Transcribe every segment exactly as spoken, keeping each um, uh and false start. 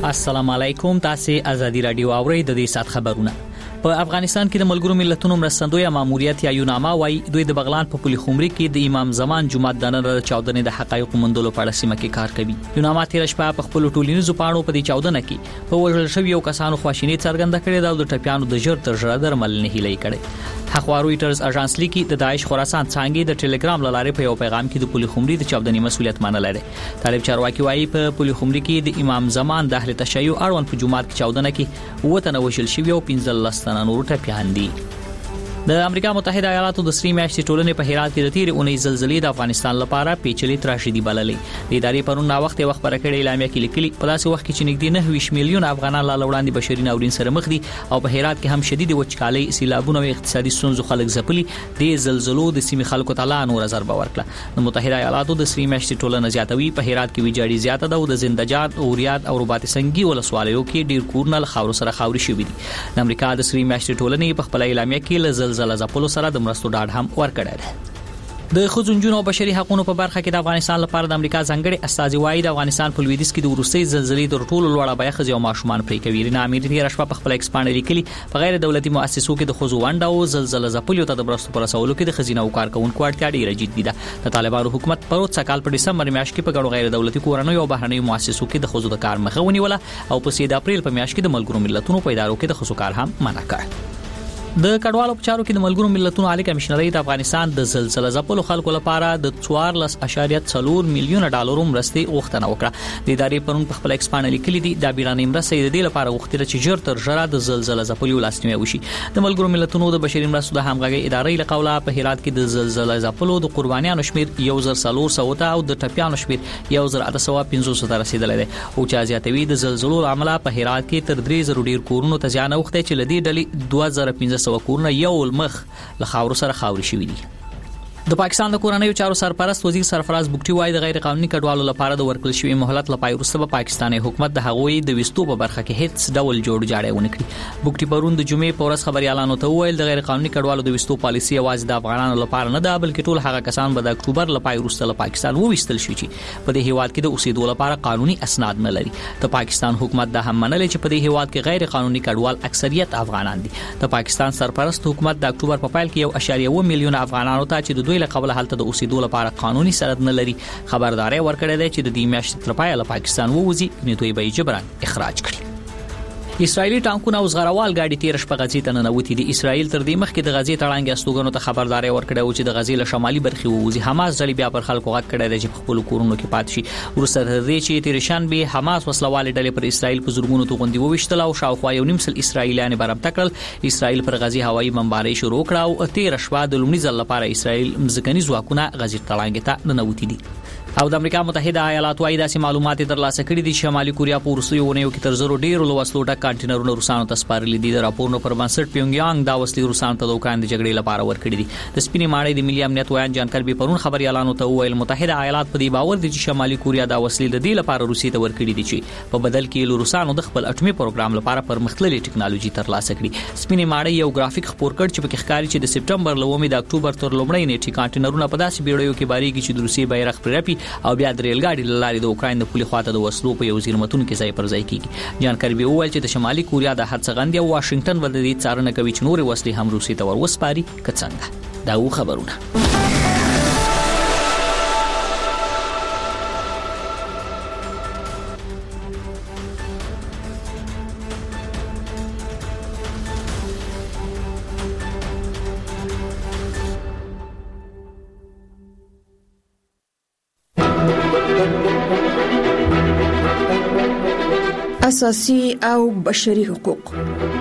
السلام علیکم. تاسو ازادي رادیو اورئ د دې سات خبرونه. په افغانستان کې د ملګرو ملتونو مرستندوی ماموریت یا یوناما وايي دوی د بغلان په پولي خمري کې د امام زمان جمعه د نن د چاودنې د حقایقو موندلو په اړه سیمه کې کار کوي. یوناما تیر شپه په خپل ټولنیزو پاڼو په دې چاودنه کې په وژل شویو کسانو خواشینی څرګنده کړې ده او د ټپیانو د ژر تر ژره درمل نه هیلې کړي. حقوق رويټرز اژانس لیکي د داعش خراسان څنګه د ټلګرام لارې په یو پیغام کې د پولي خمري د چاودنې مسولیت منل لري. طالب چارواکي وايي په پولي خمري کې د امام زمان د اهل تشیع اړوند په جمعه کې چاودنه کې وته وژل شوی او پنځه لس نور ټپیان دي. د امریکا متحده ایالاتو د سری میاشتې ټولنې په هرات کې د تیر اونۍ زلزلې د افغانستان لپاره پیچلې تراژیدي بللې. د ادارې پرون نا وخت وخت پر کړې اعلامیه کې لیکلي په داسې وخت کې چې نږدې نه ویش میلیون افغانان لا وړاندې بشري ناورین سره مخ دي او په هرات کې هم شدید وچکالي، سیلابونه او اقتصادي ستونزو خلک ځپلي. د زلزلو د سیمې خلکو ته لا نور ضربه ورکړه. د متحده ایالاتو د سری میاشتې ټولنه زیاتوي په هرات کې ویجاړي زیاته ده او د زندجات، اوریات او رباط سنگي ولسوالیو کې ډیر کورنل خاور سره خاوري شوي دي. د امریکا د سری میاشتې ټولنې په خپل اعلامیه کې له زلزلې ځپلو سره د مرستو ډاډ هم ورکړی دی. د خځونجونو او بشري حقوقو په برخه کې د افغانستان لپاره د امریکا ځانګړي استازي وايي د افغانستان په لویدیځ کې د ورستۍ زلزلې تر ټولو لوړه بیه خځې او ماشومان پرې کوي. رینا امیر تیر شپه په خپل ایکسپانډ لیکلي په غیر دولتي مؤسسو کې د خځو ونډه او زلزلې ځپلو ته د مرستو پر رسولو کې د خزینه او کارکونکو اړتیا ډیره جدي ده. د طالبانو حکومت پروت سکهال په دسمبر میاشت کې په ګڼو غیر دولتي کورنیو او بهرنیو مؤسسو کې د خځو د کار مخه ونیوله او په سید اپریل په میاشت کې د ملګرو ملتونو په ادارو کې د خځو کار هم منع کړ. د کډوالو په چارو کې د ملګرو ملتونو عالی کمشنري د افغانستان د زلزلې ځپلو خلکو لپاره د څوارلس اشاریه څلور میلیون ډالر مرستې غوښتنه وکړه. د ادارې پرون په خپل ایکسپانډ لیکلي دي د بیړنۍ مرستې د دې لپاره غوښتل چې ژر تر ژره د زلزلې ځپلو لاسنیوي وشي. د ملګرو ملتونو د بشري مرستو د همغږي ادارې له قوله په هرات کې د زلزلې ځپلو د قربانیانو شمیر یو زر څلور سوه او د ټپیانو شمیر یو زر اته سوه پنځوس ته رسیدلی دی او چې زیاتوي د زلزلو عمله په هرات کې تر درې زره ډیر کورونو ته زیان اوخته چې لدی ډلې دوه زره پنځه سوه کورونه یو مخ له خاور سره خاوري شوی دي. د پاکستان د کورنیو چارو سرپرست وزیر سرفراز بوکټي وايي د غیر قانوني کډوالو لپاره د ورکړل شوی مهلت لپاره وروسته په پاکستاني حکومت د هغوی د وستو په برخه کې هیڅ ډول جوړ جاړی ونه کړي. بوکټي پرون د جمعې په ورځ خبريالانو ته وویل د غیر قانوني کډوالو د وستو پالیسي یوازې د افغانانو لپاره نه ده بلکې ټول هغه کسان به د اکتوبر لپاره وروسته له پاکستان وویستل شي چې په دې هیواد کې د اوسېدو لپاره قانوني اسناد نه لري. د پاکستان حکومت د هم منل چې په دې هیواد کې غیر قانوني کډوال اکثریت افغانان دي. د پاکستان سرپرست حکومت د اکتوبر په پیل کې یو اشاریه و میلیون افغانانو ته چې د دوی له قبل هلته د اوسېدو لپاره قانوني سند نه لري خبرداري ورکړې ده چې د دې میاشتې تر پایه له پاکستان ووځي نو دوی به جبران اخراج کړي. اسرایلی ټانکونه او زغروال ګاډي تیر شپه غزې ته ننوتي دي. اسرایل تر دې مخکې د غزې تړانګ استوګنو ته خبرداري ورکړه او چې د غزې له شمالي برخې ووځي. حماس ځلې بیا پر خلکو غږ کړی دی چې په خپل کورونو کې پاتې شي. ورسره تر دې چې تیر شنبه حماس وسلوال ډلې پر اسرایل په زورګونو توغندي وويشتل او شاوخوا یو نیم سل اسرایلیان برابر کړل. اسرایل پر غزې هوایي بمبارۍ شروع کړه او تیر شپه د لومړي ځل لپاره اسرایل مځکني ځواکونه غزې تړانګ ته ننوتي دي. او د امریکا متحده ایالاتو وايي داسې معلومات ترلاسه کړي دي چې شمالي کوریا په وروستیو ونیو کې تر زرو ډیر لوسلو ډک کانټینرونه روسانو ته سپارلي دي. د راپورونو پر بنسټ پیونګیانګ دا وسلې روسانو ته د اوکران د جګړې لپاره ورکړي دي. د سپینې ماڼۍ د ملي امنیت وایي جان کربي پرون خبريالانو ته وویل متحده ایالات په دې باور دي چې شمالي کوریا دا وسلې د دې لپاره روسي ته ورکړي دي چې په بدل کې له روسانو د خپل اټومي پروګرام لپاره پرمختللې ټکنالوژي ترلاسه کړي. سپینې ماڼۍ یو ګرافیک خپور کړ چې په کې ښکاري چې د سپټمبر لومې د اکتوبر تر لومړۍ نیټې کانټینرونه په داسې بیړیو کې باریږي چې د روسي بیرغ پرې رپي او بیا د ریلګاډي لارې د اوکران د پولي خواته د وسلو په یو زیرمتون کې ځای پر ځای کیږي. جان کربي وویل چې د شمالي کوریا د هڅغندې او واشنگټن ول د دې څارنه کوي چې نور وسلې هم روسي ته ورسپاري کڅنګه. دا و خبرونه. اساسي او بشري حقوق.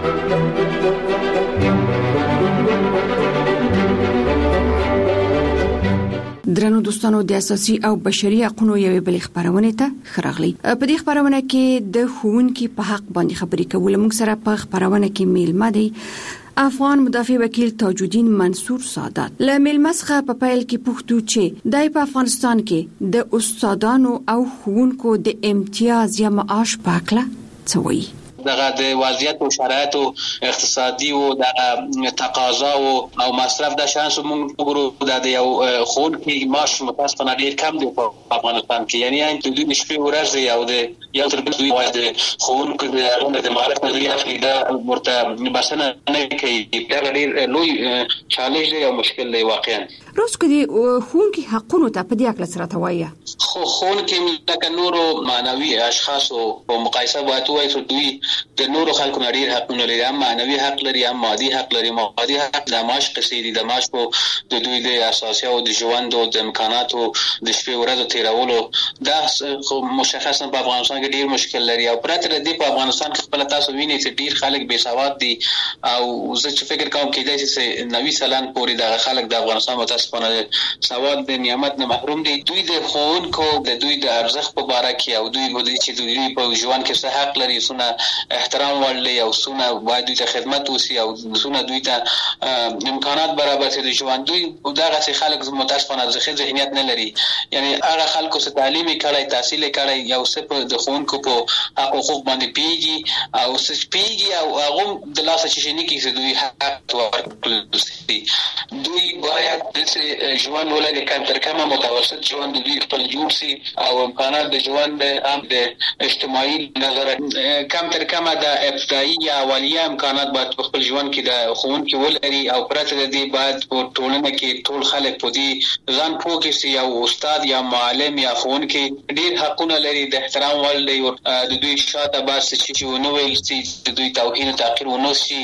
درنو دوستانو د اساسي او بشري حقوقو یوې بل خبرونه ته خراغلي. په دې خبرونه کې د ښوونکي په حق باندې خبرې کول. موږ سره په خبرونه کې میلمه دی افغان مدافع وکیل تاج الدین منصور سادات. له میلمسخه په پیل کې پوښتو چې دای په افغانستان کې د استادانو او ښوونکو د امتیاز یا معاش په اړه څه وایي. دغه د وضعیت او شرایط او اقتصادي او د تقاضا او مصرف د شانس موږ وګورو د یو خون کې معاش متاسفانه ډیر کم دی په افغانستان کې، یعنی ان د دوی شپې ورځې او د یو تر بل دوی وايي خون کې د معرفت نظریه دا ورته بسنه نه کوي. دا ډیر لوی چالش دی او مشکل دی واقعا. روز کې خون کې حقونو ته په دې اړه سره توایي خو خون کې لکه نورو معنوي اشخاصو په مقایسه باید وایي چې دوی د نورو خلکو نه ډیر حقونه لري، هم معنوي حق لري هم مادي حق لري. مادي حق د معاش قصې دي، د معاش په د دوی د اساسي او د ژوند او د امکاناتو د شپې ورځې تیرولو دا خو مشخصا په افغانستان کې ډیر مشکل لري. او پرته د دې په افغانستان کې خپل تاسو وینئ چې ډیر خلک بې سواد دي او زه چې فکر کوم کېدای شي چې نوي سلان پورې د خلک د افغانستان متاسفانه سواد د نعمت نه محروم دي. دوی د ښوونکو د دوی د ارزښت په باره کې او دوی د چې دوی په ژوند کې څه حق لري، څونه احترام ورلي او څونه باید دوی ته خدمت وشي او څونه دوی ته امکانات برابر شي د ژوند. دوی دغه څه خلک متاسفانه ځخه ذهنیت نه لري، یعنی هغه خلکو څخه تعلیم کړي، تحصیل کړي، یو څه په د ښوونکو په حقوق باندې پیږي او څه پیږي او هغه د لاسه چې نه کیږي دوی حق ورکړي. دوی باید د ژوند ولري کم تر کمه متوسط ژوند دوی خپل جوړ شي او امکانات د ژوند هم د اجتماعي نظر کم تر کمه د ابتدایي یا اولیه امکانات باید په خپل ژوند کې د ښوونکي ولري. او پرته د دې باید په ټولنه کې ټول خلک په دې ځان پوه کړي چې یو استاد یا معلم یا ښوونکی ډیر حقونه لري، د احترام وړ دی، د دوی شاته بس چې ونه ویل شي، د دوی توهین او تحقیر ونه شي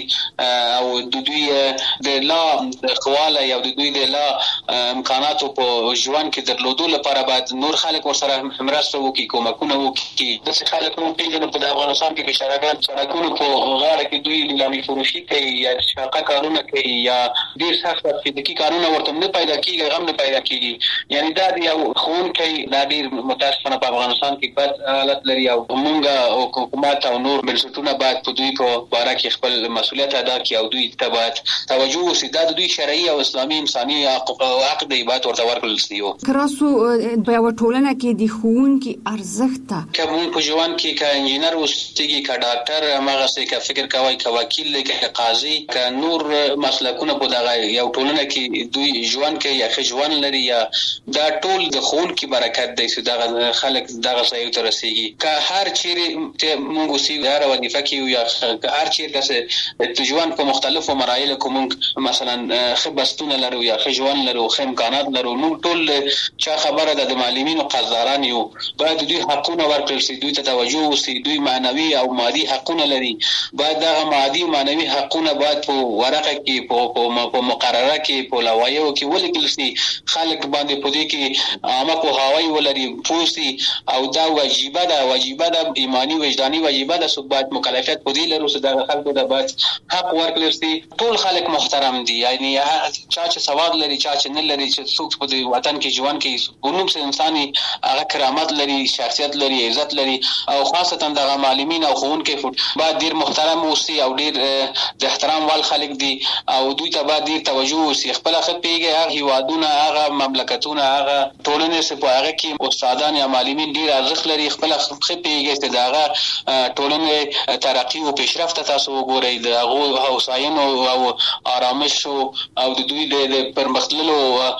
او د دوی د لا خواله یا د دوی د لا امکاناتو په ژوند کې درلودو لپاره باید نور خلک ورسره مرسته وکړي، کومکونه وکړي. داسې خلک موږ پېژنو په افغانستان کې بېچارهګان سړکونو په غاړه کې دوی لیلامي فروشي کوي یا شاقه کارونه کوي یا ډېر سخت فزیکي کارونه ورته نه پیدا کېږي، هغه هم نه پیدا کېږي. یعنی دا د یو ښوونکی دا ډېر متاسفانه په افغانستان کې بد حالت لري او موږ حکومت او نور بنسټونه باید په دوی په باره کې خپل مسؤلیت ادا کړي او دوی ته باید توجه وشي. دا د دوی شرعي او اسلامي انساني حق دی، باید ورته ورکړل شي. کراسو په یو ټولنه کې د ښوونکي ارزښت ته که موږ په ژوند کې که انجینر اوسېږي، که ډاکټر، هماغسې که فکر کوئ، که وکیل دی، که قاضي، که نور مسلکونه په دغه یو ټولنه کې دوی ژوند کوي یا ښه ژوند لري، یا دا ټول د ښوونکي برکت دی چې دغه خلک دغه ځایو ته رسېږي. که هر چیرې موږ اوسېږو، هره وظیفه کې یو یا هر چیرې داسې د ژوند په مختلفو مراحلو کې موږ مثلا ښه بستونه لرو یا ښه ژوند لرو، ښه امکانات لرو، موږ ټول چا خبره ده د معلمینو قدردان یو، باید دوی حقونه ورکړل شي، دوی ته توجه وشي. دوی معنوي او مادي حقونه لري، باید دغه مادي او معنوي حقونه باید په ورقه کې په مقرره کې په لوایحو کې ولیکل شي، خلک باندې په دې کې عامه پوهاوی ولري، پوه شي او دا واجبه ده واجبه ده ایمانی وجداني واجبه ده، څوک باید مکلفیت په دې لرو چې دغه خلکو ته باید حق ورکړل شي. ټول خلک محترم دي، یعنی چا چې سواد لري چا چې نه لري، چې څوک په دې وطن کې ژوند کوي ونوم چې انساني هغه کرامت لري، شخصیت لري، عزت لري. او خاصتا دغه معلمین او ښوونکي باید ډیر محترم اوسي او ډیر د احترام وال خلک دي او دوی ته باید ډیر توجه وشي. خپل ښه پیږي هغه هیوادونه، هغه مملکتونه، هغه ټولنې چې په هغه کې استادان یا معلمین ډیر ارزښت لري، خپل ښه پیږي چې دغه ټولنې ترقی او پیشرفت تاسو وګورئ، د هغه هوساینې او آرامش او د دوی د پرمختللو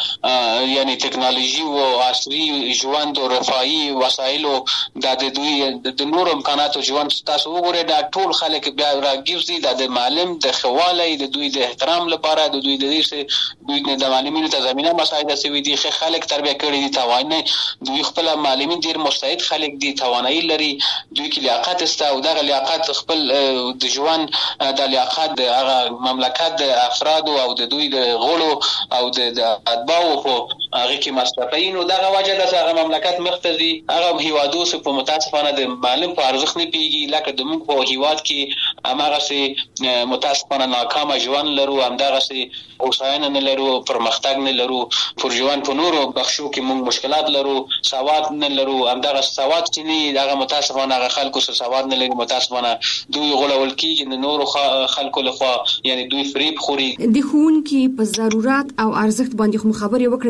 یعنی ټکنالوژي او عصري ژوند او رفاهي وسایلو د دوی د نور امکاناتو ژوند تاسو وګورئ. دا ټول خلک بیا راګرځي د معلم د خواله د دوی د احترام لپاره، د دوی د دې دوی د معلمینو ته زمينه مساعده شوي دي، خلک تربیه کړي دي، توانای دوی خپل معلمین ډیر مستعد خلک دي، توانایي لري، دوی کې لیاقت استه او دغه لیاقت خپل د ژوند د لیاقت د هغه مملکت د افراد او د دوی د غړو او د اتباعو په هغه کې مصرفي نو دغه وجه د هغه مملکت مختزي هغه هیوادو په متاسفانه د معلم په ارزښت نه پیږي، لکه د موږ په هیواد کې هغه سي متاسفانه ناکامه ژوند لرو، همدغه سي هوساینه نه لرو، پرمختګ نه لرو، پر ژوند په نورو بخشو کې موږ مشکلات لرو، سواد نه لرو، همدغه سواد چې نه دغه متاسفانه هغه خلکو سره سواد نه لري، متاسفانه دوی غولول کېږي د نورو خلکو لخوا، یعنی دوی فریب خوري. د ښوونکي په ضرورت او ارزښت باندې خو خبرې وکړې، نو دلته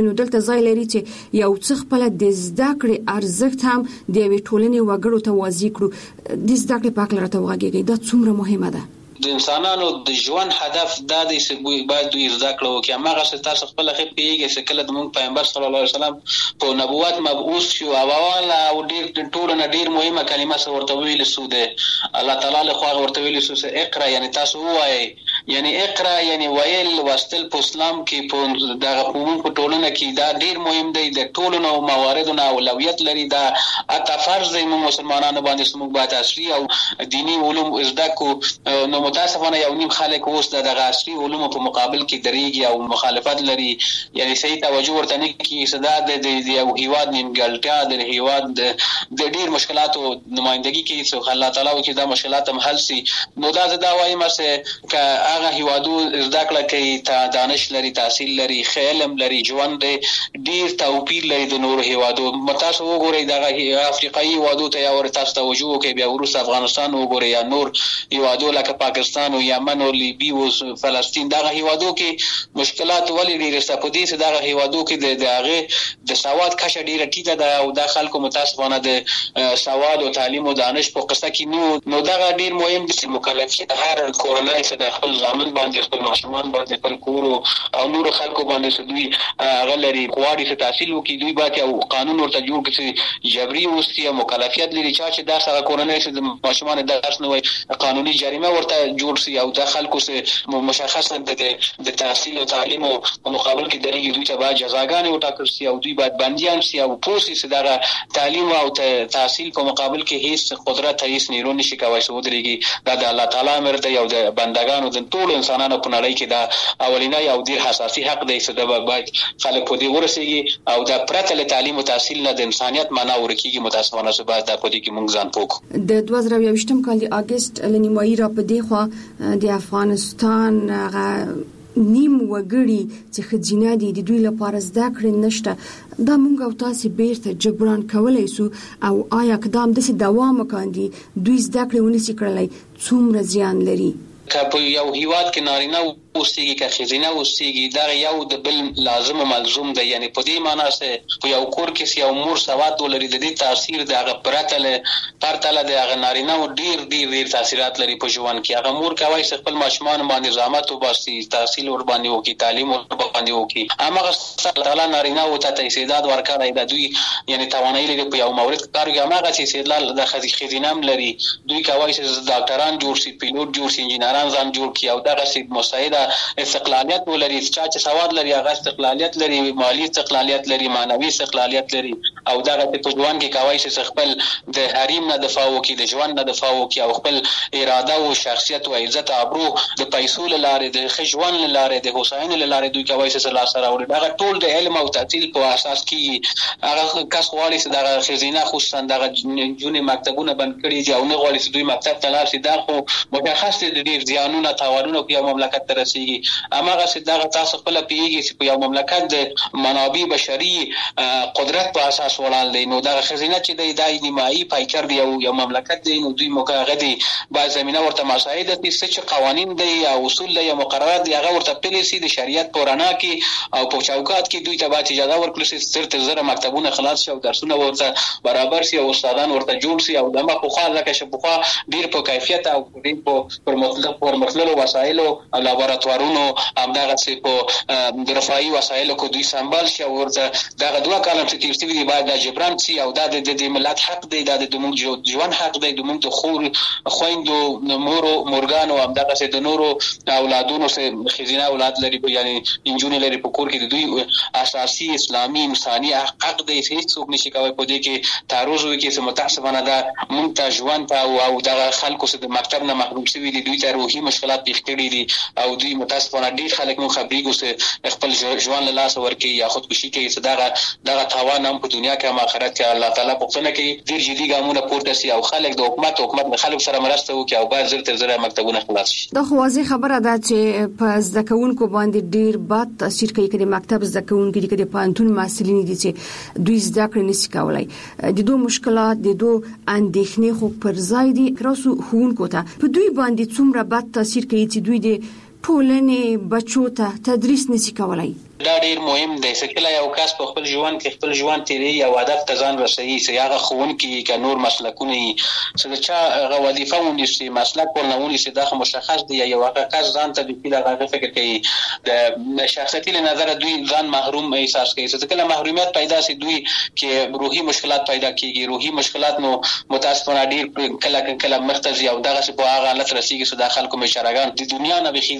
ځای لري چې یو څه خپل د زده کړې ارزښت هم د یوې ټولنې وګړو ته واضح کړو. د زده کړې په اړه راته وغږیږئ، دا څومره مهمه ده؟ د انسانانو د ژوند هدف دا دی چې باید دوی زده کړه وکړي. هغه څه تاسو خپل خې پیږي چې کله د موږ پیغمبر صلی الله علیه وسلم په نبوت مبعوث شو او والا او ډیر ټول نه ډیر مهمه کلمه څه ورته ویل سو ده الله تعالی له خوا ورته ویل سو چې اقرا، یعنی تاسو وایي، یعنی اقرا یعنی ویل واستل په اسلام کې په دغه قوم په ټولنه کې دا ډیر مهم دی. د ټولنو مواردونو اولویت لري، دا اته فرض دی موږ مسلمانانو باندې چې موږ باید عصري او دینی علوم زده کو. نو متاسفانه یو نیم خلک اوس د دغه عصري علومو په مقابل کې دریږي او مخالفت لري، یعنی صحیح توجه ورته نه کوي. صدا د یو هیواد نیمګړتیا د هیواد د ډیر مشکلاتو نمائندګي کوي چې الله تعالی وکړي دا مشکلات هم حل شي. نو دا زه دا وایم چې که هغه هیوادو زده کړه کوي، تا دانش لري، تحصیل لري، علم لري، ژوند ډیر توپیر لري د نورو هیوادو. تاسو وګورئ دغه افریقایي هیوادو ته یا ور تاسو توجه وکړئ، بیا وروسته افغانستان وګورئ یا نور هیوادو لکه پاکستان او یمن او لیبی او فلسطین. دغه هیوادو کې مشکلات ولې ډېر سته په دې چې دغه هیوادو کې د هغه د سواد کچه ډېره ټیټه ده او د خلکو متاسفانه د سواد او تعلیم او دانش په قصه کې نو نو دغه ډېر مهم دي چې مکلفیت هر کورنۍ چې د خپل ځامن باندې خپل ماشومان باندې خپل کور او نور خلکو باندې چې دوی هغه لري غواړي چې تحصیل وکړي، دوی باید یو قانون ورته جوړ کړي چې جبري اوسي او مکلفیت لري چې دا څنګه کورنۍ چې د ماشومان درس نه وي قانوني جریمه ورته جوړ شي او د خلکو سره مشخصا د تحصیل او تعلیم او مقابل کې درېږي، دوی ته باید جزاګانې وټاکل شي او دوی باید بندیان شي او پوسي چې دا تعلیم او تحصیل په مقابل کې هیڅ قدرت هیڅ نیرو نشي کولای چې ودرېږي. دا د الله تعالی امر دی او د بندگانو د ټول انسانانو په نړۍ کې دا اولینی او ډیر حساسي حق دی چې دا باید خلک په دې ورسېږي او دا پرته له تعلیم او تحصیل نه د انسانیت معنا ورکیږي. متاسفانه چې باید دا په دې کې موږ ځان پوکو. د دوه زره یوویشتم کال د اگست لنیمایي را په دی خو د افغانستان هغه نیم وګړي چې خځینه دي د دوی لپاره زده کړې نشته، دا موږ او تاسو بیرته جبران کولای سو او آیا اقدام د دوام وکاندي دوی زده کړې ونیسي کړلای څومره زیان لري؟ که په یو هیواد کې نارینه اوسېږي که ښځینه اوسېږي دا یو د بل لازم او ملزوم دی. یعنی په دې معنا چې په یو کور کې یو مور سواد ولري د دې تاثیر د هغه پرته له پرته له د هغه نارینه او ډیر ډیر ډیر تاثیرات لري په ژوند کې. هغه مور کوي چې خپل ماشومان باندې زحمت وباسي، تحصیل ور باندې وکړي، تعلیم ور باندې وکړي. هغه تعالی نارینه او ته استعداد ورکړی دا دوی یعنی توانایي لري په یو مورد کار کوي. هغه چې استعداد د ښځینه لري دوی کوي چې ډاکټران جوړ شي، پیلوټ جوړ شي، انجینران ځان جوړ کړي او دغه سي مساعده استقلالیت ولري. چې سواد لري هغه استقلالیت لري، مالی استقلالیت لري، معنوي استقلالیت لري او دغه په ژوند کې کوي چې خپل د حریم نه دفاع وکړي، د ژوند نه دفاع وکړي او خپل اراده او شخصیت او عزت او ابرو د پیسو لاره د خجوان لاره د حسین لاره دوی کوي چې لا سره ور دغه ټول د علم او تحصیل په اساس کې هغه کس غواړي چې دغه خزینه خصوصا دغه جونې مکتبونه بند کړي چې او نه غواړي چې دوی مکتب ته لاړ شي. دا خو مشخص دي د ډیر ځانونه تاوانونه په یو مملکت ته رسیږي. اماغه چې دغه تاسو خپل پیږي چې په یو مملکت د منابع بشري قدرت په اساس ولاړ دی نو دغه خزینه چې د دای نیمایي پایکر دی او یو مملکت دی نو دوی موقعه دي با زمينه ورته مساعده دي چې قوانين دي او اصول دي او مقررات دي هغه ورته پالیسي د شریعت پورانا کې او په چوکات کې دوی ته باید اجازه ورکړي چې تر تر زره مکتبونه خلاص شي او درسونه ورته برابر شي او استادان ورته جوړ شي او دمه خو خاله کې شپخوا ډیر په کیفیت او ډیر په پرمختللو پرمختللو وسایلو او لابراتوارونو همدغه چې په رفاهي وسایلو کو دوی سمبال شي او ورته دغه دوه کالم چې تیر شوی دی باید د جبران شي او د د ملت حق دی د موږ ژوند حق دی د موږ د خور خويندو مورو مورګانو همدغه چې د نورو اولادونو سره خزینه اولاد لري یعنی انجونی لري په کور کې د دوی اساسي اسلامي انساني حق دی چې هیڅوک نشي کوي په دې کې تعرض وکړي چې متاسفانه دا مونږ ته ژوند ته او دغه خلکو سره د مکتب نه محروم شوي دي دوی ته روحي مشکلات پیښ کړي دي او دوی متاسفانه ډیر خلک نو خبريګو سره خپل ژوند له لاس ورکړي یا خودکشي کوي چې دغه دغه تاوان هم په دنیا کې هم آخرت کې الله تعالی په څنګه کې ډیر جدي ګامونه پورته سي او خلک د حکومت حکومت د خلکو سره مرسته وکړي او باید زر تر زر مکتبونه خلاص شي. دا خو واضح خبره ده چې په ځکهونکو باندې ډیر بد تاثیر کوي کړي مکتب ځکهونکو دي کړي پانتون مسلې دي چې دوی زده کړې نشي کولای. د دوه مشکلات د دوه اندېښنې خو پر ځای دي راسو هونکو ته په دوی باندې څومره بد تاثیر کوي چې دوی د ټولنې بچو ته تدریس نشي کولای. دا ډیر مهم دی چې کله یو کس په خپل ژوند کې خپل ژوند تیری یا هدف ته ځان رسوي چې هغه ښوونکي که نور مسلکونه چې د چا هغه وظیفه ونیسي مسلک ورنه ونیسي دا مشخص دی یا هغه کس ځان ته د هغه فکر کوي د شخصیتي له نظره دوی ځان محروم احساس کوي چې کله محرومیت پیدا شي دوی کې روحي مشکلات پیدا کیږي روحي مشکلات نو متاسفانه ډیر کله کله مختزي او دغه په هغه حالت رسیږي چې د خلکو مشرګان د دنیا نه به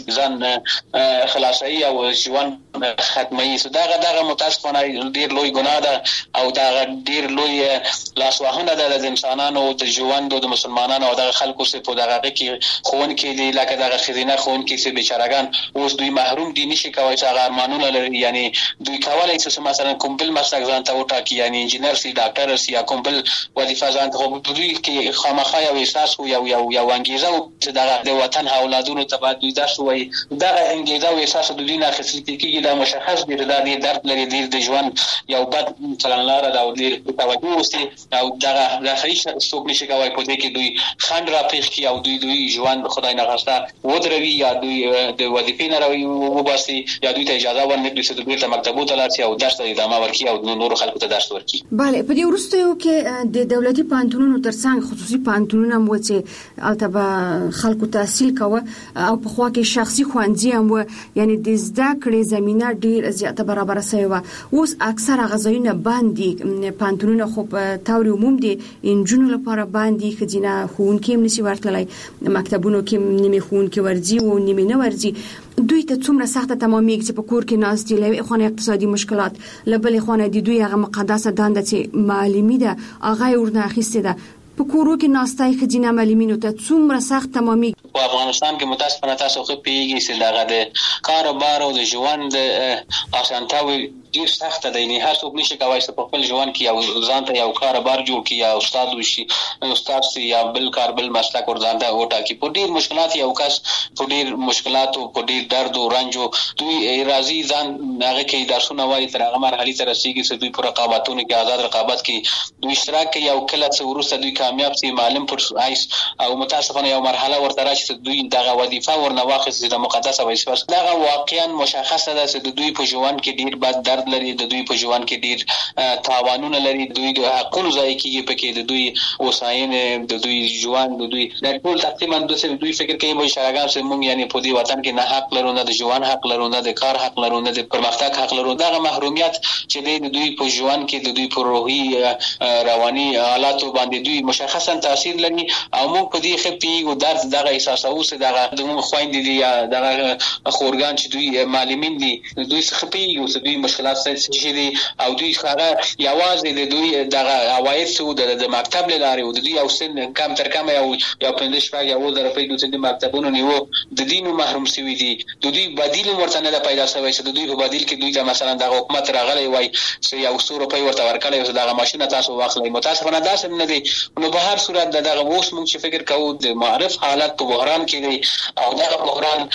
ځان خلاصي او ژوند ختمي چې دغه دغه متاسفانه ډیر لوی ګناه ده او دغه ډیر لوی لاسوهنه ده د انسانانو د ژوند او د مسلمانانو او دغه خلکو څخه په دغه کې خون کې دي لکه دغه خزینه خون کې چې بیچارهګان اوس دوی محروم دي نشي کوي چې هغه ارمانونه لري یعنی دوی کولای شي مثلا کوم بل مسلک ځان ته وټاکي یعنی انجینر سي ډاکټر سي یا کوم بل وظیفه ځان ته دوی کې خامخا یو احساس او یو یو یو انګیزه چې دغه د وطن اولادونو ته باید دوی درس وایي دغه انګیزه او احساس د دوی نه اخیستل کېږي دا مشخص دي دا د درد لري د ژوند یو بد چلنلاره دا او د توجه وستي او دغه د خریش څوک نشي کوي په دې کې دوی خند را پیښ کی او دوی دوی ژوند خدای نه غوښته ودروي یا دوی د وظیفې نه راوي وباسي یا دوی ته اجازه ورنکړي چې دوی ته مکتبو ته لاړ شي او درس ته ادامه ورکړي او نور خلکو ته درس ورکړي. بله په دې وروستیو کې د دولتي پوهنتونونو ترڅنګ خصوصي پوهنتونونه مو چې البته خلکو تحصیل کوه او په خوا کې شخصي ښوونځي هم و یعنی د زده کړې زمينه ډیر زیاته برابر شوی و اوس اکثره غزاینه باندې پوهنتونونه خو په تور عموم دي انجونو لپاره باندې خزینه ښوونکي هم نشي ورتلای مکتبونو کې نیمه ښوونکي ورځي او نیمه نه ورځي دوی ته څومره سخته تمامېږي چې په کور کې ناست دي له خونه اقتصادي مشکلات له بلې خونه دي دوی هغه مقدسه دنده چې معلمي ده هغه ورنه اخیسته ده په کورو کې ناستای خزینه معلمینو ته څومره سخت تمامېږي. په افغانستان کې متاسفانه تاسو خو پیږي چې دغه د کاروبار او د ژوند اسانتیاوي ډیر سخت دی نه هر څوک نشي کوي چې په خپل ژوند کې یو ځان ته یو کاروبار جوړ کړي یا استاد وشي استاد سي یا بل کار بل مسلک ور ځان ته وټاکي په ډیر مشکلات یو کس په ډیر مشکلات او په ډیر درد او رنج دوی راضي ځان هغه کې درسونه وایي تر هغه مرحله ته رسیدي چې دوی پر رقابتونو کې آزاد رقابت کې دوی اشتراک کوي او کله چې ورسته دوی کامیاب سي معلم پر آیس او متاسفانه یو مرحله ورته راشي چې دوی دغه وظیفه ورنه واخیستي د مقدسه وظیفه دغه واقعا مشخصه ده چې دوی په ژوند کې ډیر بد درد لري د دوی په ژوند کې ډیر تاوانونه لري دوی د حقوقو ځای کې پکې د دوی وساین د دوی ژوند د دوی د ټول تقریبا د څه دوی فکر کوي مو شراګان چې موږ یعنی په دې وطن کې نه حق لرو نه د ژوند حق لرو نه د کار حق لرو نه د پرمختګ حق لرو دغه محرومیت چې د دوی په ژوند کې د دوی په روحي رواني حالات باندې دوی مشخصا تاثیر لري او موږ په دې خپي او درد دغه احساس او چې دغه د موږ خويندې دي یا دغه خورګان چې دوی معلمین دي دوی خپي او چې دوی مشکلات شي دي او دوی هغه یوازې د دوی دغه عواید سو د مکتب لاره او د دوی او سن کم تر کم یو یو پندش پاګ یو در په دوی د مکتبونو نیو د دینو محروم شوی دي د دوی بدیل ورته نه پیدا شوی چې د دوی په بدیل کې دوی ته مثلا د حکومت راغلی وای چې یو څو روپۍ ورته ورکړي او دغه ماشين تاسو واخلئ متاسفانه دا څه نه دي نو په هر صورت دغه اوس موږ چې فکر کوو د معرف حالت په بحران کې دي او دغه بحران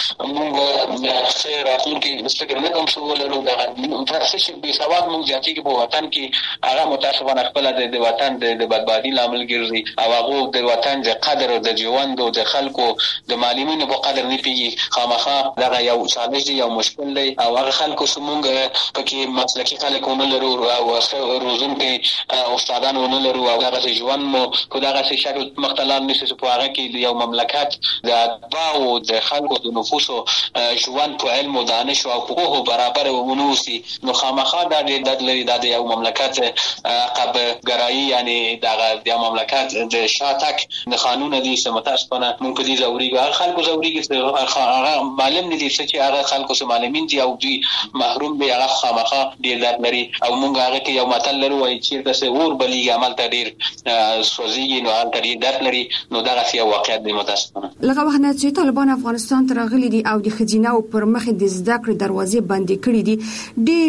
موږ خیر راتلونکي فکر نه کوم څه ولرو دغه تاسو به سواد موږ ځاتي کې په وطن کې هغه متاسفانه خپل د وطن د بدبادي لامل ګرځي او هغه د وطن د قدر او د ژوند او د خلکو د معلمینو په قدر نه پیږي خامخا دغه یو چالش دی یو مشکل دی او هغه خلکو سمونګ پکې مسلکي خلکو نه لرو او روزون کې استادانو نه لرو او هغه ژوند مو په دغه شکل مختلف نشي په هغه کې یو مملکت د اتباع او د خلکو د نفوس ژوند په علم او دانش او حقوق برابر ونوسي نو خامخا دا د لري د یو مملکت عقب ګرایي یعنی دغه د مملکت د شاتک د قانون دي چې متاسفانه مونږ په دې زوري خلکو زوري کې هغه معلم نه دي چې هغه خلکو سم معلمین دي او دوی محروم دي هغه خامخا ډیر درد لري او مونږ هغه کې یو متل لرو وایي چې تاسو ور بلی عمل ته ډیر سوځي نو هغه ډیر درد لري نو دغه سی واقعیت دی متاسفانه لکه وخت نه چې طالبان افغانستان ته راغلي دي او د خزینه او پر مخ د زده کړې دروازې بندې کړې دي ډیر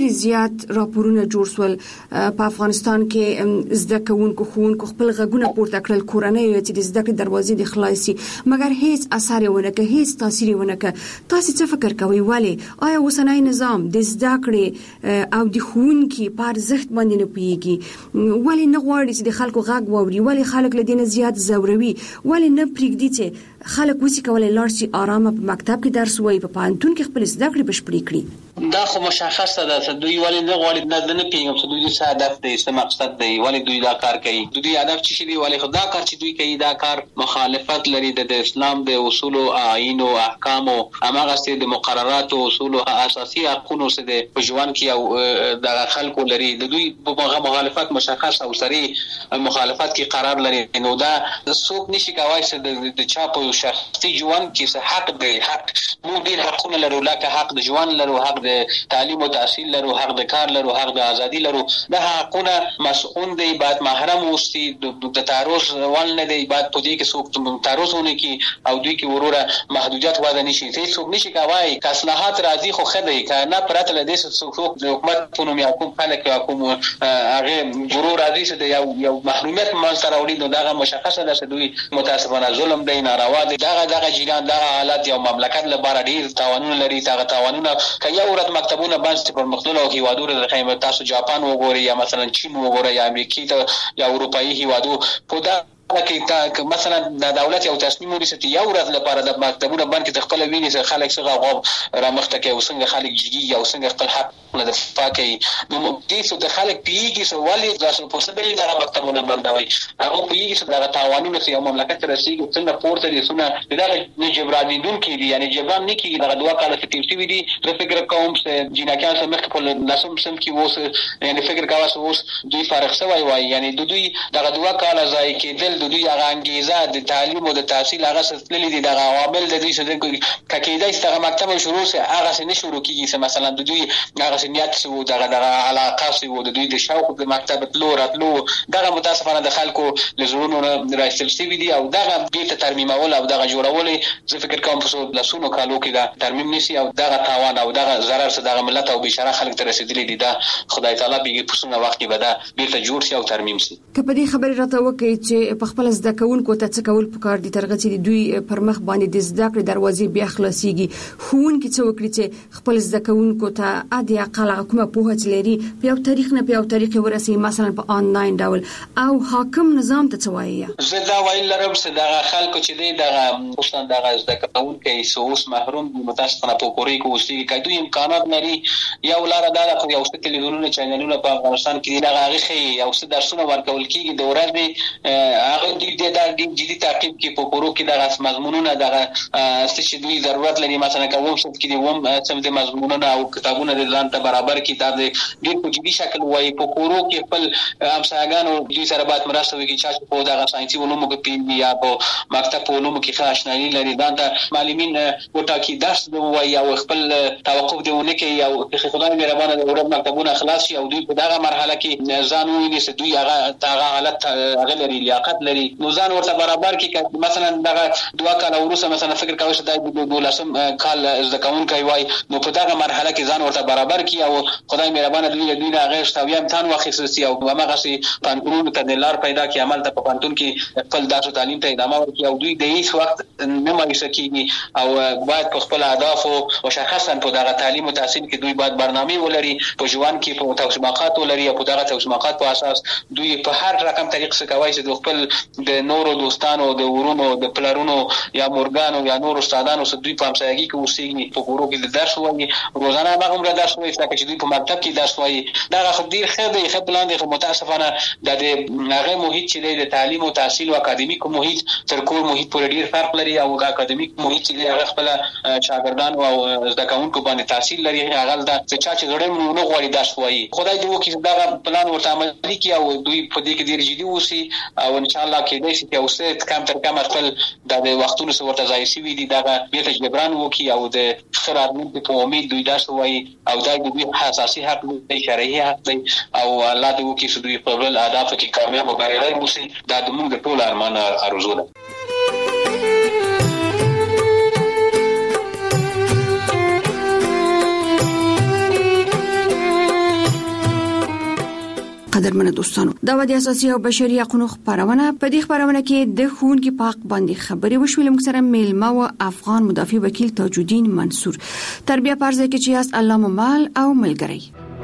زیات راپورونه جوړ شول په افغانستان کې زده کوونکو ښوونکو خپل غږونه پورته کړل کورنۍ چې د زده کړې دروازې د خلاصي مګر هیڅ اثر ونه کړ هیڅ تاثیر ونه کړ تاسو څه فکر کوئ ولی آیا اوسنۍ نظام د زده کړې او د ښوونکي په ارزښت باندې نه پوهیږي ولی نه غواړي چې د خلکو غږ واوري ولی خلک له دې نه زیات زوروي ولی نه پرېږدي چې خلک وسی کولای لاړ شي آرامه په مکتب کې درس وایي په پوهنتون کې خپل زده کړې بشپړې کړي دا خو مشخصه ده چې دوی ولې نه غواړي نه نه پیږم چې دوی څه هدف دی څه مقصد دی ولې دوی دا کار کوي دوی هدف چې دی ولې خدا کار چې دوی کوي دا کار مخالفت لري د اسلام د اصول او آیین او احکام او هغه ست د مقررات او اصول او اساسي حقوقو سره په ژوند کې او د خلکو لري د دوی په مخالفت مشخص او سری مخالفت کې قرار لري نو دا څوک نشي کوي چې د چا په شخصي ژوند کې حق دی حق مو ډیر حقونه لرو لکه حق د ژوند لرو حق د تعلیم او تحصیل لرو حق د کار لرو حق د ازادي لرو دا حقونه مسؤون دی بعد محرم اوسي د تعرض ول نه دی بعد په دې کې څوک تعرضونه کی او دوی کې وروره محدودیت واده نشي ته څوک نشي کوي اصلاحات راځي خو خدای کنه پرته له دې څوک د حکومت په نوم یا کوم خلک یا کوم هغه ضرور راځي چې یو یو محرومیت ما سره وړي نو دا مشخصه ده چې دوی متاسفانه ظلم دی ناروا دی دا دغه جریان دا حالت یو مملکت لپاره ډیر تاوانونه لري دا تاوانونه کیا ورته مکتبونه باندې پر مختلفو هیوادونو د خیمه تاسو جاپان وګورئ یا مثلا چین وګورئ یا امریکای ته یا اروپאי هیوادو په دا کې مثلا د دولت یو تصمیم ونیسي چې یو ورځ لپاره د مکتبونو باندې د خپل ویني سره خلک څنګه غو رامخته کوي او څنګه خلک جګي او څنګه خپل حق نه دفاع کوي نو دې څه د خلک پیږي سو ولې تاسو په څه ډول د مکتبونو باندې هغه پیږي چې د تاوانونو سره یو مملکت رسیدي څنګه پورته دي څنګه دغه نه جبران دي کیږي یعنی جبران نه کیږي دغه دوه کاله چې تیر شوی دي زه فکر کوم چې جناکان سره مخ په لاسم سم کې ووس یعنی فکر کاوه اوس دوی فارغ شوی وای یعنی د دوی دغه دوه کاله ځای کېدل د دوی هغه انګیزه د تعلیم او د تحصیل هغه ستللي دي دغه عوامل د دې څخه کېدای چې دغه مکتب شروع سي هغه څه نه شروع کیږي چې مثلا د دوی هغه نیت سو دغه دغه علاقه سو د دوی د شوق د مکتب تلو راتلو دغه متاسفانه د خلکو لزرونو راځل سي دي او دغه بیت ترمیمول او دغه جوړول زه فکر کوم په لاسونو کالو کې دا ترمیم نشي او دغه تاوان او دغه ضرر څخه دغه ملت او بشاره خلک ته رسیدلي دي دا خدای تعالی به په څنګه وخت کې بدا بیت جوړ شي او ترمیم شي کله دې خبره راته وکړي چې په خپل زده کوونکو ته څه کول پکار دي ترغه چې دوی پر مخ باندې د زده کړې دروازې بیا خلاصيږي ښوونکي څه وکړي چې خپل زده کوونکو ته ادي اقل کومه پوهه لري په یو تاریخ نه په یو تاریخ ورسي مثلا په آنلاین ډول او حاکم نظام ته څه وایي زه دا ویل لرم چې دا خلکو چې دی دا خصوصا دا زده کوونکي سوس محروم دي متاسفانه په کوري کې اوسېږي کله دوی امکانات لري یو لار دا د یو څه تلویزیونونو چینلونو په افغانستان کې دا هغه خي یو څه درسونه ورکول کیږي د ورځې هغه د دا جدي تعقیب کې په کورو کې د مضمونونو دغه څه دوی ضرورت لري مثلا کوم څه کې دی وم څه د مضمونونو او کتابونو د ځان ته برابر کتاب دی ډېر په جدي شکل وایي په کورو کې خپل همسایګانو دوی سره باید مرسته وکړي چې په دغه ساينسي علومو کې پیل یا په مکتب په علومو کې ښه آشنایي لري دا د معلمین وټاکي درس دی وایي او خپل توقف دیونه کوي او خدای مهربانه د ورځ مکتبونه خلاص شي او دوی په دغه مرحله کې ځان ویني چې دوی هغه هغه حالت هغه لري لیاقت لري نو ځان ورته برابر کې مثلا دغه دوه کاله وروسته مثلا فکر کوي چې د دولسم کال زده کوونکی وای نو په دغه مرحله کې ځان ورته برابر کی او خدای مهربانه دوی دوی هغه شتاوی امتحان واخیستي او هغه سي پانتون ته د لار پیدا کی عمل ته په پانتون کې خپل درس تعلیم ته ادامه ورکړي او دوی د هیڅ وخت نه مایوسه کیږي او باید په خپل اهداف او مشخصا په دغه تعلیم او تحصیل کې دوی باید برنامه ولري په ژوند کې په توسماقات ولري او په دغه توسماقات په اساس دوی په هر رقم طریق څخه کوي چې د خپل د نورو دوستانو د ورونو د پلارونو یا مورګانو یا نور استادانو سره دوی په همسایګي کې اوسېږي په کورو کې د درس وایي روزانه هغه عمر درس وایي چې دوی په مکتب کې درس وایي دا خو ډیر ښه دی ښه پلان دی خو متاسفانه د هغه محیط چې د تعلیم او تحصیل او اکاډمیک محیط تر کور محیط پورې ډیر فرق لري او د اکاډمیک محیط چې هغه خپل شاګردان او زده کوونکو باندې تحصیل لري هغه د چا چې غړي نو غوړي درس وایي خدای دې وکړي دا پلان ورته عملي کړي او دوی په دې کې ډیر جدي اوسي او ان شاء الله کې دې چې اوسه کم تر کم خپل د وختونو سره ورته ځای شي دي دا به ته جبران وکي او د خرادمن په امید دوی درس وایي او دا د دوی حساسي حق دی شرعي حق دی او الله دې وکړي چې دوی په خپل اهداف کې کامیاب او بریالي اوسي دا د موږ ټول ارمان ارزو ده قدرمن دوستانو دا د اساسي او بشري حقوقو خبرونه په دې خبرونه کې د ښوونکي په حق باندې خبرې وشولې. موږ سره میلمه او افغان مدافع وکیل تاج الدین منصور تربیه پرځه کې چې اس الله ممال او ملګری.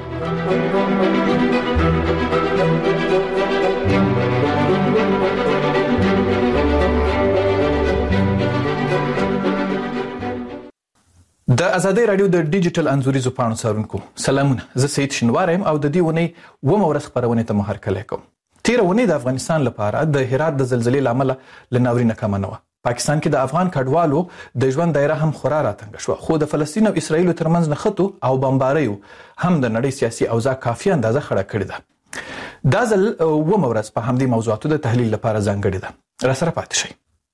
د ازادي رادیو د ډیجیټل انزوريزو پاڼو څارونکو سلامونه. زه سید شنوارم او د دې ونی و مورخ خبرونه ته مهر کله کوم. تیر ونی د افغانستان لپاره د هرات د زلزلې لامل لناوري ناکامه نه و. پاکستان کې د افغان کډوالو د ژوند دایره هم خورا راتنګ شو، خو د فلسطین او اسرایل ترمنځ نخټو او بمباریو هم د نړۍ سیاسي اوضاع کافي اندازه خړه کړې ده. دا ځل و مورخ په همدې موضوعاتو د تحلیل لپاره ځانګړي ده. را سره پاتې شئ.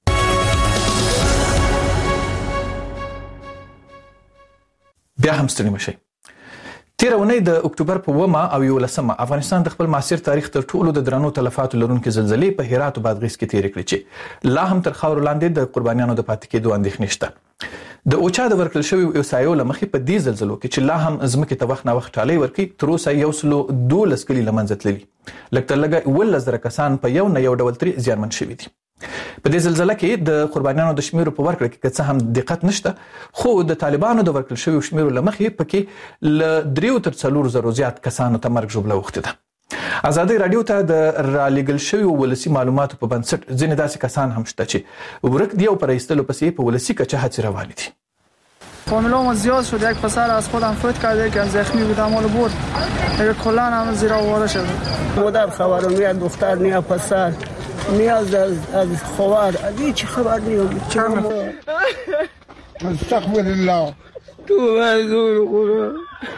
بیا هم ستړي مشئ. تیر اونۍ د اکتوبر په اوومه او یولسمه افغانستان د خپل معاصر تاریخ تر ټولو د درنو تلفاتو لرونکو زلزلې په هرات او بادغیس کې تیر کړې چې لا هم تر خاور لاندې د قربانیانو د پاتې کېدو اندېښنې شته. د اوچا د ورکړل شوی وسایو لمخې په دې زلزلو کې چې لا هم ځمکې ته وخت نه وخت ټالۍ ورکړي تر اوسه یو سلو دولس کلي له منځه تللي، لږ تر لږه اوولس زره کسان په یو نه یو ډول ترې زیانمن شوي دي. په دې زلزلې کې د قربانیانو د شمیرو په ورکړه کې څه هم دقت نشته، خو د طالبانو د ورکړل شوی شمیرو لمخې پکې ل دریو تر څلور زره زیات کسانو ته مرګ ژوبله وخته ده. ازادي رادیو ته د رالېږل شوی ولسی معلوماتو په بنسټ ځینې داسې کسان هم شته چې ورک دی او پر ایستلو پسې په ولسی کچه هڅې روانې دي. فامیلام زیاد شد، یک پسر از خودم فوت کرده که زخمی بودم حالا برد دیگه کلا هم زیر آواره شد. مادر خبرم نیا دختر نیا پسر نیاز از از خواهر از هیچ خبر نیام چم استغفر الله تو مزور قرآن.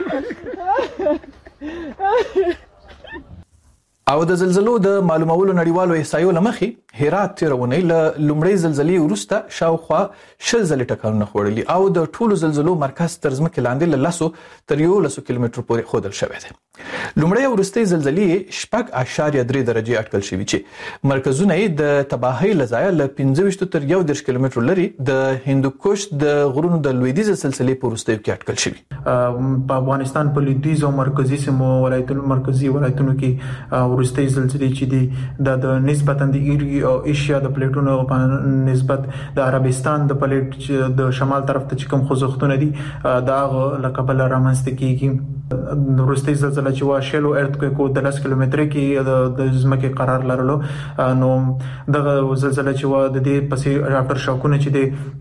او د زلزلو د معلومولو نړیوالو احصایو لمخې هرات تیرونی له لومړۍ زلزلې وروسته شاوخوا شل ځلې ټکانونه خوړلي او د ټولو زلزلو مرکز تر ځمکې لاندې له لسو تر یولسو کیلومترو پورې ښودل شوی دی. لومړۍ او وروستۍ زلزلې شپږ اعشاریه درې درجې اټکل شوي چې مرکزونه یې د تباهۍ له ځایه له پنځه ویشت تر یو دېرش کیلومترو لرې د هندوکش د غرونو د لویدیځې سلسلې په وروستیو کې اټکل شوي. په افغانستان په لویدیځ او مرکزي سیمو ولایتونو مرکزي ولایتونو کې وروستۍ زلزلې چې دي د نسبتا د ایري او ایشیا د پلیټونو په نسبت د عربستان د پلیټ د شمال طرف ته چې کوم خوځښتونه دي دا له کبله رامنځته کیږي. د وروستۍ زلزله چې وا شلو ارتکویک د لس کیلومتره کې د ځمکې قرار لرلو، نو دغه زلزله چې وا د دې پسې افټر شاکونه چې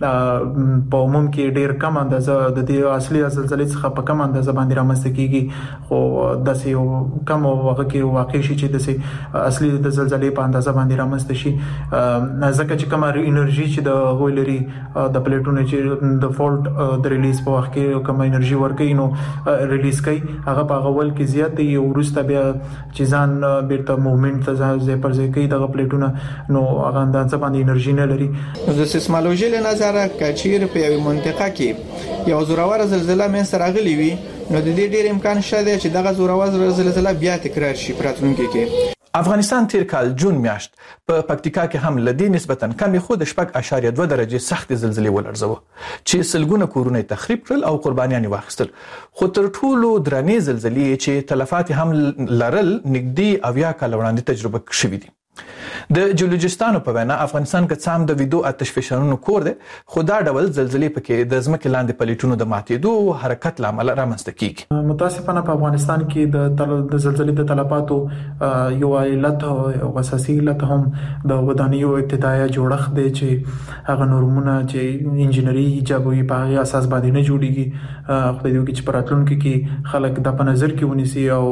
د په عموم کې ډیر کم اندازه د دې اصلي زلزلې څخه په کم اندازه باندې رامنځته کیږي، خو داسې یو کم وخت کې واقع شي چې د اصلي د زلزلې په اندازه باندې رامنځته شي، ځکه چې کومه انرژي چې د غوي لري د پلیټونو چې د فالټ د ریلیز په وخت کې کومه انرژي ورکوي نو ریلیز کوي هغه په غول کې زیات دی. ورسته بیا چې ځان بیرته موومنت ته ځای پر ځای کوي دغه پلیټونه نو هغه اندازه باندې انرژي نه لري. د سیسمولوژي له نظره کچیر په یوه منطقه کې یو زوراور زلزلہ منځ راغلی وي نو د دې ډیر امکان شته چې دغه زوراور زلزلہ بیا تکرار شي په راتلونکي کې. افغانستان تیر کال جون میاشت په پکتیکا کې هم لدی نسبتا کم خود شپږ اعشاریه دوه درجې سخت زلزلې ولړزوه چې سلګونه کورونه تخریب کړل او قربانیان واخیستل. خو تر ټولو درنې زلزلې چې تلفات هم لرل نږدې اویا کال وړاندې تجربه شوې دي. د جیولوجستانو په وینا افغانستان کې څام د ویدو آتش فشانونو کور دی، خو دا ډول زلزلې پکې د ځمکې لاندې پلیټونو د ماتېدو او حرکت لامل رامنځته کیږي. متاسفانه په افغانستان کې د زلزلې د تلفاتو یو علت او اساسي علت هم د ودانیو ابتدایي جوړښت دی چې هغه نورمونه چې انجینری ایجابوي په هغه اساس باندې نه جوړیږي. خو د دې کې چې پراتلونکو کې خلک د په نظر کې ونیسي او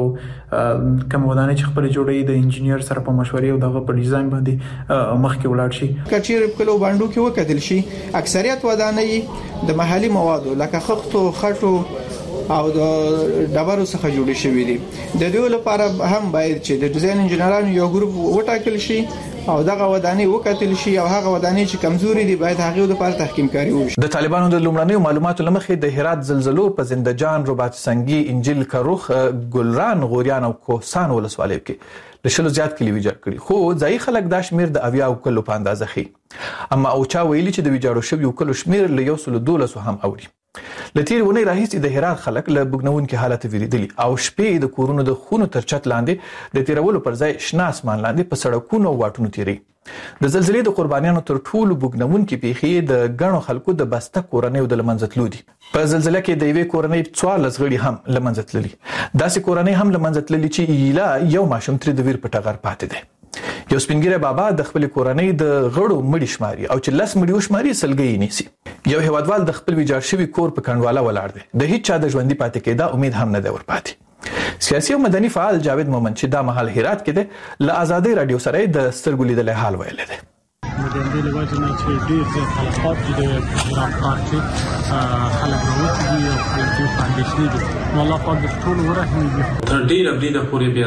کوم ودانۍ چې خپل جوړي د انجینیر سره په مشورې او دغه په ډیزاین باندې مخکې ولاړ شي. کچیر په کلو باندې کې وکتل شي اکثریت ودانۍ د محلي موادو لکه خښتو خټو او د ډبرو څخه جوړې شوې دي. د دې لپاره هم باید چې د ډیزاین انجینرانو یو ګروپ وټاکل شي او دغه ودانۍ وکتل شي او هغه ودانۍ چې کمزوري دي باید هغه لپاره تحکیم کاری وشي. د طالبانو د لومړنیو معلوماتو لمخې د هرات زلزلو په زندهجان، رباط سنگي، انجیل کروخ، ګلران، غوریان او کوهستان ولسوالیو کې د شلو زیات کلی ویجاړ کړي، خو ځایي خلک دا شمیر د اویا او کلو په اندازه خي. اما اوچا ویلي چې د ویجاړو شویو کلو شمیر له یو سلو دولسو هم اوري. لتیر ونی راهیسي د هرات خلک له بګنونکو حالت ویریدلی او شپې د کورونو د خونو تر چت لاندې د تیرولو پر ځای شنه اسمان لاندې په سړکونو واټونو تیری د زلزلې د قربانیانو تر ټولو بګنونکو پیښې د غنو خلکو د بسته کورنۍ د لمنځتلو دي په زلزلې کې د یوې کورنۍ څوارلس غړي هم لمنځتللي داسې کورنۍ هم لمنځتللي چې ایلا یو ماشوم تر د ویر په ټغر پاتې دی یو سپینګیره بابا د خپل کورنۍ د غړو مړي شماري او چې لاس مړي وشماري سلګي نیسي یو هیوادوال د خپل ویجاړ شوی کور په کندواله ولاړ دی د هیڅ چا د ژوندۍ پاتې کېدا امید هم نه دی ورپاتې سیاسي او مدني فعال جاوید مومن چې دا مهال هرات کې دی له آزادۍ رادیو سره د سترګو لیدلې حال ویل دی د دې لوجه نه چې ډېر ځله خلک د هرات ښار کې خلک راوځي او د فاندیشن دي والله پاک د ټول ورته تر ډېر ډېر پورې